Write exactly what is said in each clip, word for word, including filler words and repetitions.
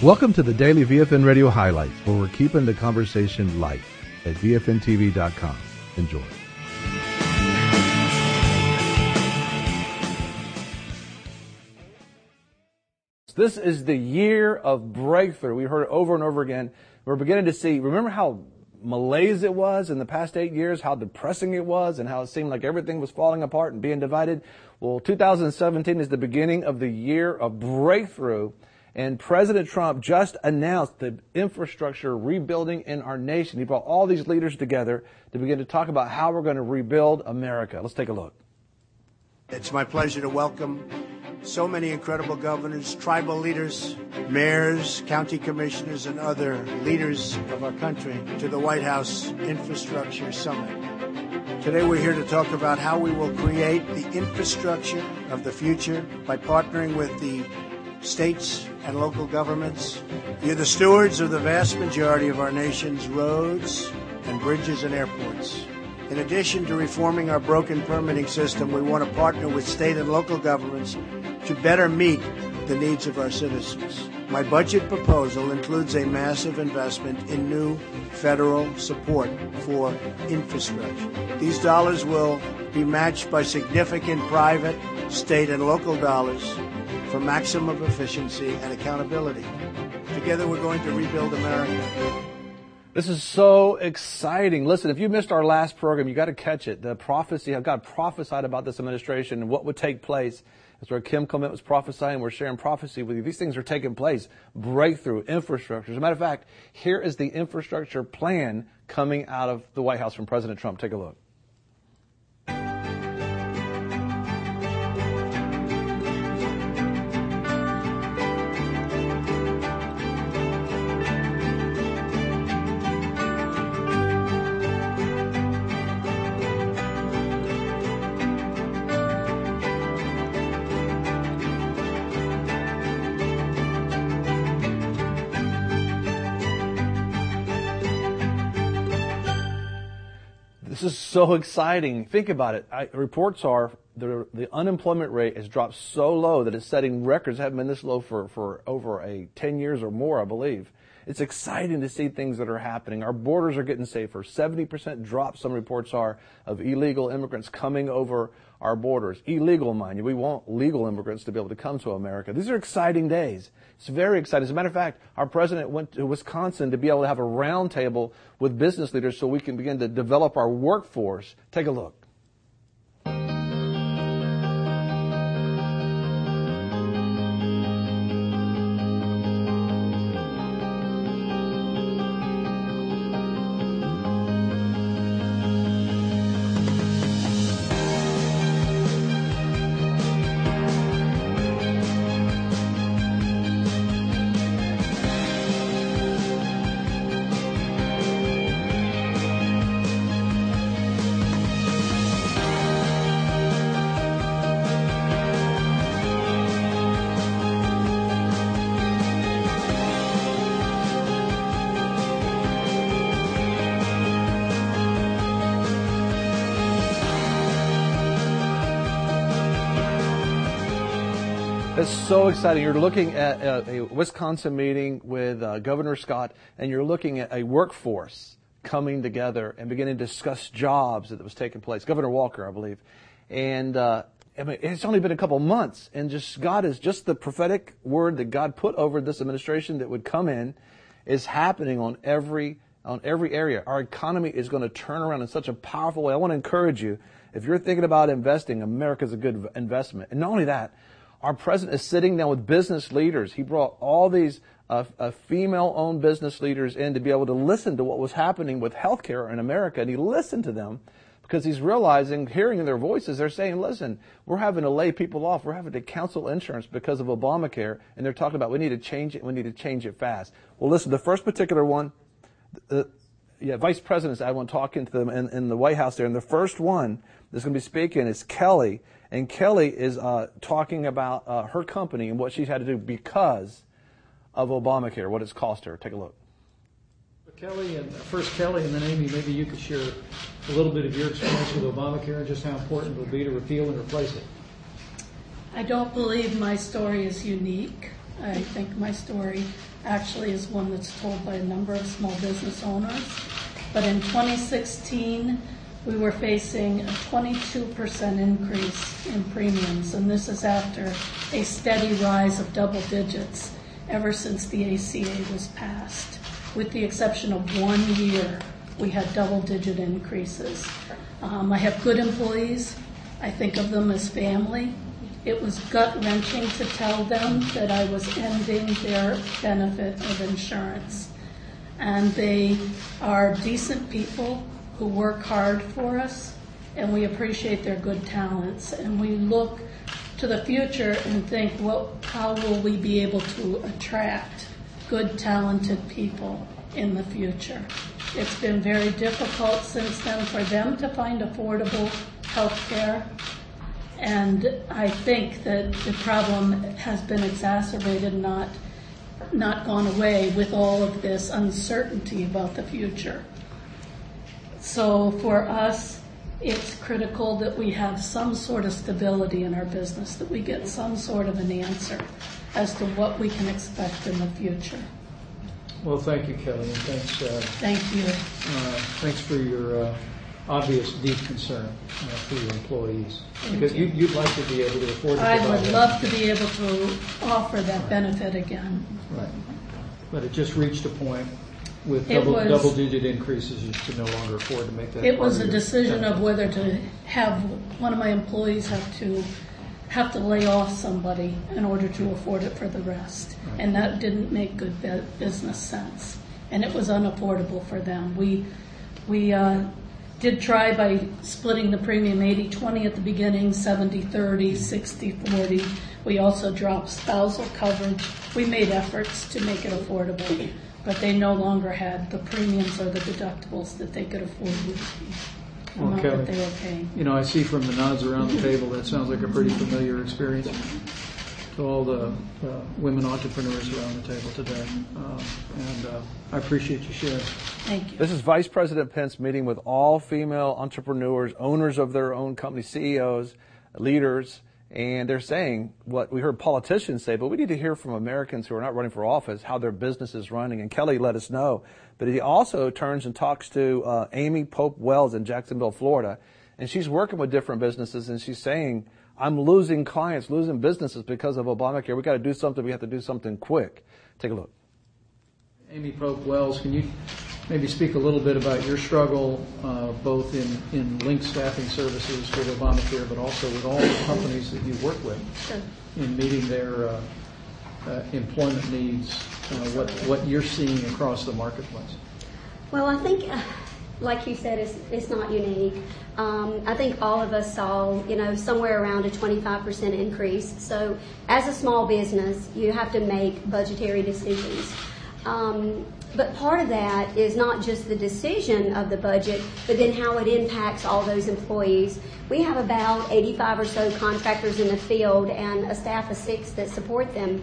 Welcome to the Daily V F N Radio Highlights, where we're keeping the conversation light at V F N T V dot com. Enjoy. This is the year of breakthrough. We heard it over and over again. We're beginning to see, remember how malaise it was in the past eight years, how depressing it was, and how it seemed like everything was falling apart and being divided? Well, two thousand seventeen is the beginning of the year of breakthrough, and President Trump just announced the infrastructure rebuilding in our nation. He brought all these leaders together to begin to talk about how we're going to rebuild America. Let's take a look. It's my pleasure to welcome so many incredible governors, tribal leaders, mayors, county commissioners, and other leaders of our country to the White House Infrastructure Summit. Today we're here to talk about how we will create the infrastructure of the future by partnering with the states and local governments. You're the stewards of the vast majority of our nation's roads and bridges and airports. In addition to reforming our broken permitting system, we want to partner with state and local governments to better meet the needs of our citizens. My budget proposal includes a massive investment in new federal support for infrastructure. These dollars will be matched by significant private, state, and local dollars for maximum efficiency and accountability. Together, we're going to rebuild America. This is so exciting. Listen, if you missed our last program, you got to catch it. The prophecy, how God prophesied about this administration and what would take place. That's where Kim Clement was prophesying. We're sharing prophecy with you. These things are taking place. Breakthrough, infrastructure. As a matter of fact, here is the infrastructure plan coming out of the White House from President Trump. Take a look. This is so exciting. Think about it. I, reports are the, the unemployment rate has dropped so low that it's setting records. It hasn't been this low for, for over a ten years or more, I believe. It's exciting to see things that are happening. Our borders are getting safer. seventy percent drop, some reports are, of illegal immigrants coming over our borders. Illegal, mind you. We want legal immigrants to be able to come to America. These are exciting days. It's very exciting. As a matter of fact, our president went to Wisconsin to be able to have a round table with business leaders so we can begin to develop our workforce. Take a look. It's so exciting. You're looking at a, a Wisconsin meeting with uh, Governor Scott, and you're looking at a workforce coming together and beginning to discuss jobs that was taking place. Governor Walker, I believe. And uh, I mean, it's only been a couple months, and just God is just the prophetic word that God put over this administration that would come in is happening on every on every area. Our economy is going to turn around in such a powerful way. I want to encourage you, if you're thinking about investing, America's a good investment. And not only that, our president is sitting down with business leaders. He brought all these uh, uh, female-owned business leaders in to be able to listen to what was happening with healthcare in America, and he listened to them because he's realizing, hearing their voices, they're saying, listen, we're having to lay people off. We're having to cancel insurance because of Obamacare, and they're talking about we need to change it. We need to change it fast. Well, listen, the first particular one, uh, yeah, vice presidents, I want to talk into them in, in the White House there, and the first one that's going to be speaking is Kelly. And Kelly is uh, talking about uh, her company and what she's had to do because of Obamacare, what it's cost her. Take a look. Kelly, and first Kelly, and then Amy, maybe you could share a little bit of your experience with Obamacare and just how important it would be to repeal and replace it. I don't believe my story is unique. I think my story actually is one that's told by a number of small business owners. But in twenty sixteen, we were facing a twenty-two percent increase in premiums, and this is after a steady rise of double digits ever since the A C A was passed. With the exception of one year, we had double-digit increases. Um, I have good employees. I think of them as family. It was gut-wrenching to tell them that I was ending their benefit of insurance. And they are decent people who work hard for us, and we appreciate their good talents. And we look to the future and think, well, how will we be able to attract good, talented people in the future? It's been very difficult since then for them to find affordable health care. And I think that the problem has been exacerbated, not, not gone away with all of this uncertainty about the future. So for us, it's critical that we have some sort of stability in our business, that we get some sort of an answer as to what we can expect in the future. Well, thank you, Kelly, and thanks. Uh, Thank you. Uh, thanks for your uh, obvious deep concern uh, for your employees, Thank because you. you, you'd like to be able to afford to I provide would that. love to be able to offer that benefit again. Right, but it just reached a point with It double, was- double-digit increases, you could no longer afford to make that. It part was of a your decision of benefit. whether to have one of my employees have to have to lay off somebody in order to afford it for the rest. Right. And that didn't make good bu- business sense. And it was unaffordable for them. We we uh, did try by splitting the premium eighty twenty at the beginning, seventy thirty, sixty forty. We also dropped spousal coverage. We made efforts to make it affordable, but they no longer had the premiums or the deductibles that they could afford with the Well, amount Kelly, that they were paying. You know, I see from the nods around the table, that sounds like a pretty familiar experience to all the uh, women entrepreneurs around the table today. Uh, and uh, I appreciate you sharing. Thank you. This is Vice President Pence meeting with all female entrepreneurs, owners of their own company, C E Os, leaders, and they're saying what we heard politicians say, but we need to hear from Americans who are not running for office how their business is running. And Kelly let us know. But he also turns and talks to uh, Amy Pope Wells in Jacksonville, Florida, and she's working with different businesses, and she's saying, I'm losing clients, losing businesses because of Obamacare. We've got to do something. We have to do something quick. Take a look. Amy Pope Wells, can you maybe speak a little bit about your struggle, uh, both in, in linked staffing services with Obamacare, but also with all the companies that you work with Sure. in meeting their uh, uh, employment needs, uh, what, what you're seeing across the marketplace? Well, I think, uh, like you said, it's, it's not unique. Um, I think all of us saw, you know, somewhere around a twenty-five percent increase. So as a small business, you have to make budgetary decisions. Um, but part of that is not just the decision of the budget, but then how it impacts all those employees. We have about eighty-five or so contractors in the field and a staff of six that support them.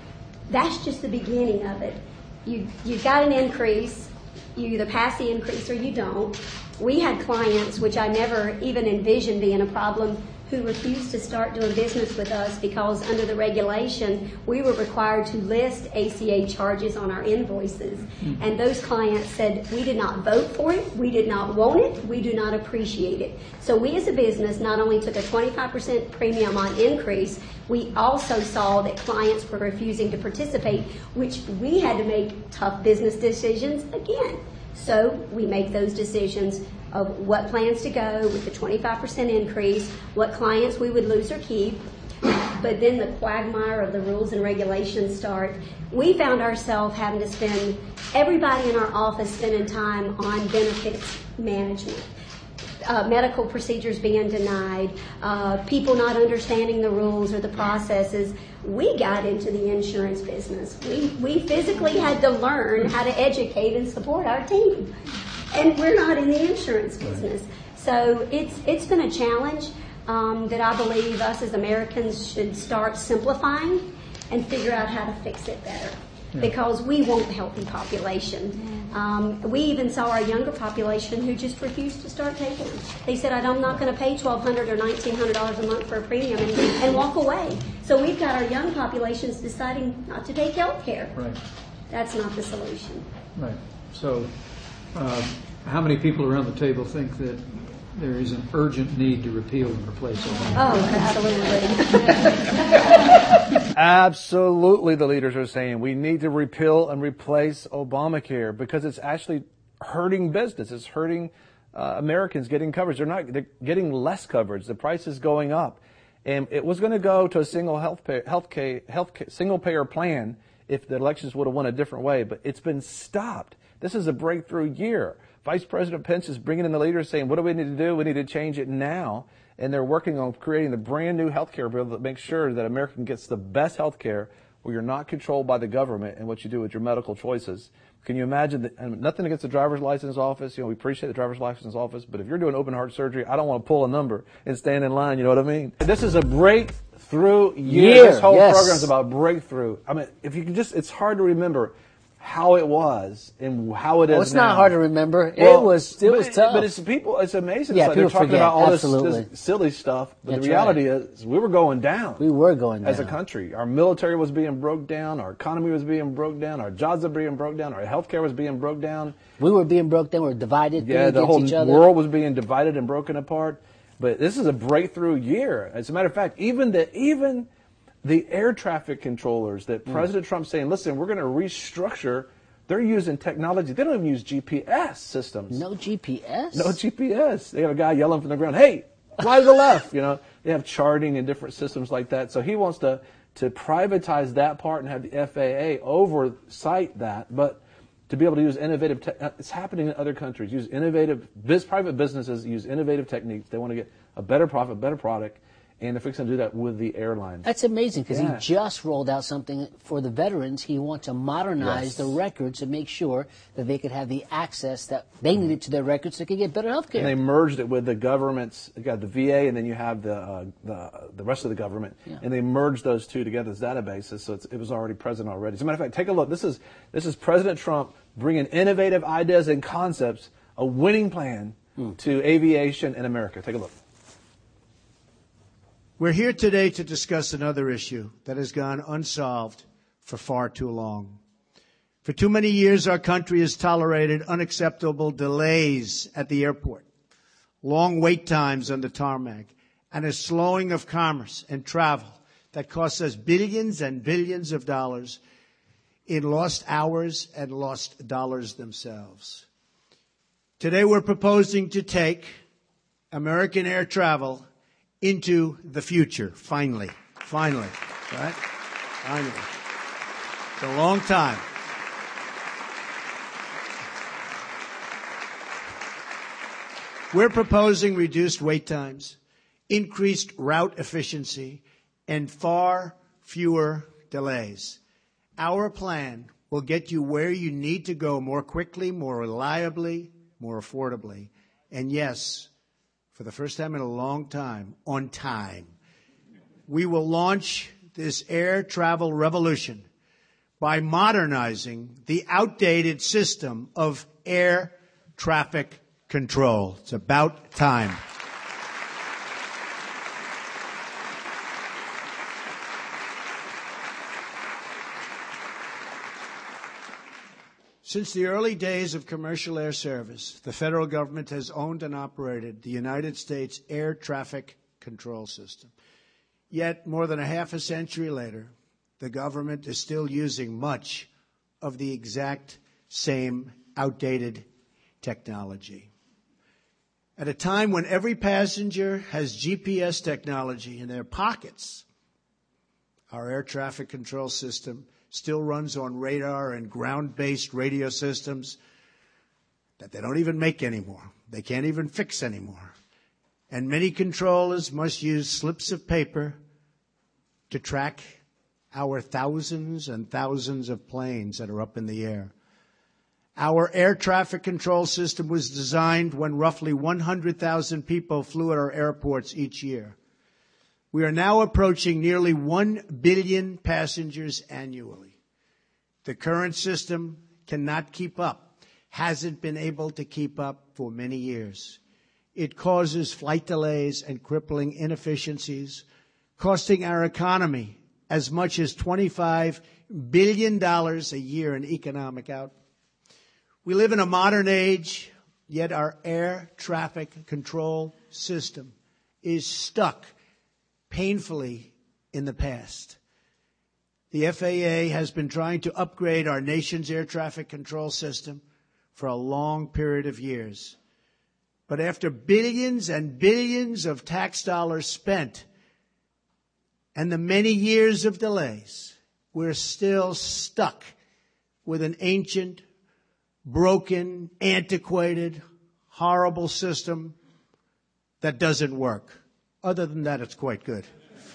That's just the beginning of it. You, you've got an increase. You either pass the increase or you don't. We had clients, which I never even envisioned being a problem, who refused to start doing business with us because under the regulation, we were required to list A C A charges on our invoices. Mm-hmm. And those clients said, we did not vote for it, we did not want it, we do not appreciate it. So we as a business not only took a twenty-five percent premium on increase, we also saw that clients were refusing to participate, which we had to make tough business decisions again. So we make those decisions of what plans to go with the twenty-five percent increase, what clients we would lose or keep. But then the quagmire of the rules and regulations start. We found ourselves having to spend, everybody in our office spending time on benefits management. Uh, medical procedures being denied, uh, people not understanding the rules or the processes. We got into the insurance business. We, we physically had to learn how to educate and support our team. And we're not in the insurance business. So it's it's been a challenge um, that I believe us as Americans should start simplifying and figure out how to fix it better. Yeah. Because we want a healthy population. Um, we even saw our younger population who just refused to start taking them. They said, I'm not going to pay twelve hundred dollars or nineteen hundred dollars a month for a premium and, and walk away. So we've got our young populations deciding not to take health care. Right. That's not the solution. Right. So, uh, how many people around the table think that there is an urgent need to repeal and replace Obama? Oh, absolutely. Absolutely, the leaders are saying we need to repeal and replace Obamacare because it's actually hurting business. It's hurting uh, Americans getting coverage. They're not they're getting less coverage. The price is going up. And it was going to go to a single health pay, health care, health care, single payer plan if the elections would have won a different way, but it's been stopped. This is a breakthrough year. Vice President Pence is bringing in the leaders saying, what do we need to do? We need to change it now. And they're working on creating a brand new health care bill that makes sure that American gets the best health care where you're not controlled by the government and what you do with your medical choices. Can you imagine that? And nothing against the driver's license office. You know, we appreciate the driver's license office, but if you're doing open heart surgery, I don't want to pull a number and stand in line. You know what I mean? This is a breakthrough year. year This whole yes. program is about breakthrough. I mean, if you can just, it's hard to remember how it was and how it is Oh, it's now. not hard to remember. Well, it was it but, was tough. But it's people. It's amazing. Yeah, It's like they're people talking forget. about all this, Absolutely. this silly stuff, but That's the reality right. is we were going down. we were going As a down. country, our military was being broke down, our economy was being broke down, our jobs were being broke down, our healthcare was being broke down. We were being broke down. We were divided Yeah, the against whole each other. world was being divided and broken apart. But this is a breakthrough year. As a matter of fact, even the even the air traffic controllers that Mm. President Trump's saying, listen, we're going to restructure. They're using technology. They don't even use G P S systems. No G P S? No G P S. They have a guy yelling from the ground, hey, fly to the left. You know, they have charting and different systems like that. So he wants to, to privatize that part and have the F A A oversight that. But to be able to use innovative, te- it's happening in other countries. Use innovative, biz, private businesses use innovative techniques. They want to get a better profit, better product. And they're fixing to do that with the airlines. That's amazing because Yeah. he just rolled out something for the veterans. He wants to modernize Yes. the records to make sure that they could have the access that they needed to their records so they could get better health care. And they merged it with the government's, you got the V A and then you have the uh, the, the rest of the government. Yeah. And they merged those two together as databases, so it's, it was already present already. As a matter of fact, take a look. This is this is President Trump bringing innovative ideas and concepts, a winning plan Hmm. to aviation in America. Take a look. We're here today to discuss another issue that has gone unsolved for far too long. For too many years, our country has tolerated unacceptable delays at the airport, long wait times on the tarmac, and a slowing of commerce and travel that costs us billions and billions of dollars in lost hours and lost dollars themselves. Today, we're proposing to take American air travel into the future, finally, finally, right? Finally. It's a long time. We're proposing reduced wait times, increased route efficiency, and far fewer delays. Our plan will get you where you need to go more quickly, more reliably, more affordably, and yes, for the first time in a long time, on time. We will launch this air travel revolution by modernizing the outdated system of air traffic control. It's about time. Since the early days of commercial air service, the federal government has owned and operated the United States air traffic control system. Yet, more than a half a century later, the government is still using much of the exact same outdated technology. At a time when every passenger has G P S technology in their pockets, our air traffic control system still runs on radar and ground-based radio systems that they don't even make anymore. They can't even fix anymore. And many controllers must use slips of paper to track our thousands and thousands of planes that are up in the air. Our air traffic control system was designed when roughly one hundred thousand people flew at our airports each year. We are now approaching nearly one billion passengers annually. The current system cannot keep up, hasn't been able to keep up for many years. It causes flight delays and crippling inefficiencies, costing our economy as much as twenty-five billion dollars a year in economic output. We live in a modern age, yet our air traffic control system is stuck painfully in the past. The F A A has been trying to upgrade our nation's air traffic control system for a long period of years. But after billions and billions of tax dollars spent and the many years of delays, we're still stuck with an ancient, broken, antiquated, horrible system that doesn't work. Other than that, it's quite good.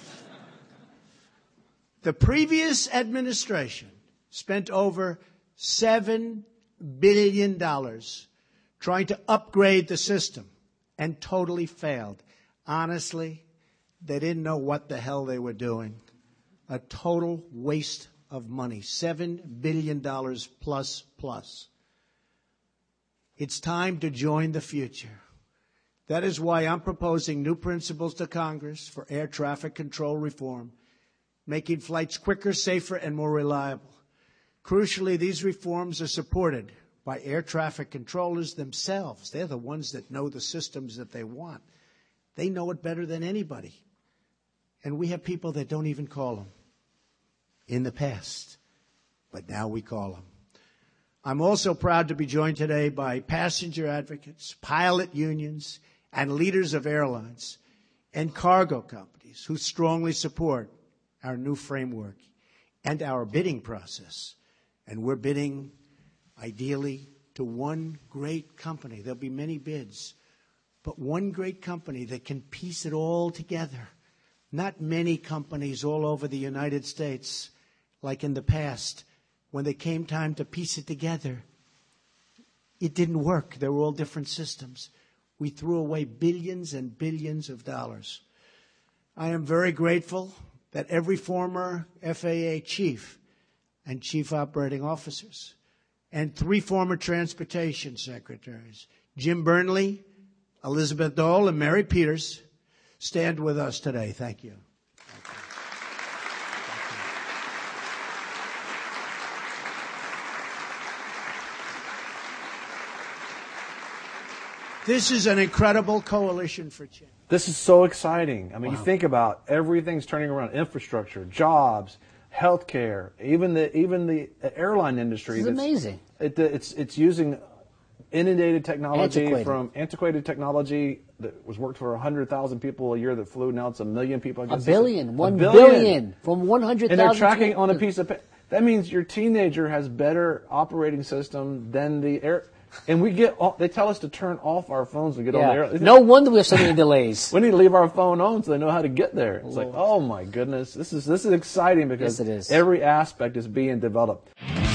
The previous administration spent over seven billion dollars trying to upgrade the system and totally failed. Honestly, they didn't know what the hell they were doing. A total waste of money, seven billion dollars plus plus. It's time to join the future. That is why I'm proposing new principles to Congress for air traffic control reform, making flights quicker, safer, and more reliable. Crucially, these reforms are supported by air traffic controllers themselves. They're the ones that know the systems that they want. They know it better than anybody. And we have people that don't even call them in the past, but now we call them. I'm also proud to be joined today by passenger advocates, pilot unions, and leaders of airlines and cargo companies who strongly support our new framework and our bidding process. And we're bidding, ideally, to one great company. There'll be many bids, but one great company that can piece it all together. Not many companies all over the United States, like in the past, when they came time to piece it together, it didn't work. They were all different systems. We threw away billions and billions of dollars. I am very grateful that every former F A A chief and chief operating officers and three former transportation secretaries, Jim Burnley, Elizabeth Dole, and Mary Peters, stand with us today. Thank you. This is an incredible coalition for change. This is so exciting. I mean, Wow. you think about everything's turning around: infrastructure, jobs, healthcare, even the even the airline industry. This is amazing. It, it's it's using inundated technology Antiquated. from antiquated technology that was worked for a hundred thousand people a year that flew. Now it's a million people. I A guess billion, it's a, one a billion. billion from one hundred And thousand. they're tracking on a piece of paper. That means your teenager has better operating system than the air. And we get, all, they tell us to turn off our phones and get on the Yeah. air. No wonder we have so many delays. We need to leave our phone on so they know how to get there. It's like, oh my goodness, this is this is exciting because Yes, it is. every aspect is being developed.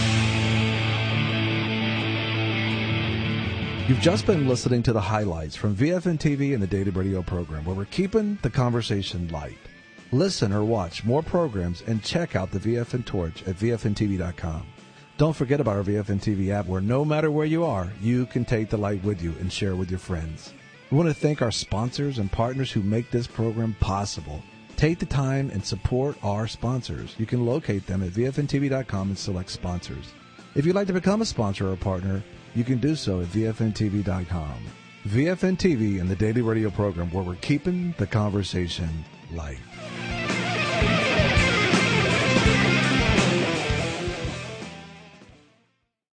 You've just been listening to the highlights from V F N T V and the Daily Radio program, where we're keeping the conversation light. Listen or watch more programs and check out the V F N Torch at V F N T V dot com. Don't forget about our V F N T V app, where no matter where you are, you can take the light with you and share with your friends. We want to thank our sponsors and partners who make this program possible. Take the time and support our sponsors. You can locate them at V F N T V dot com and select sponsors. If you'd like to become a sponsor or a partner, you can do so at V F N T V dot com. V F N T V and the Daily Radio program, where we're keeping the conversation light.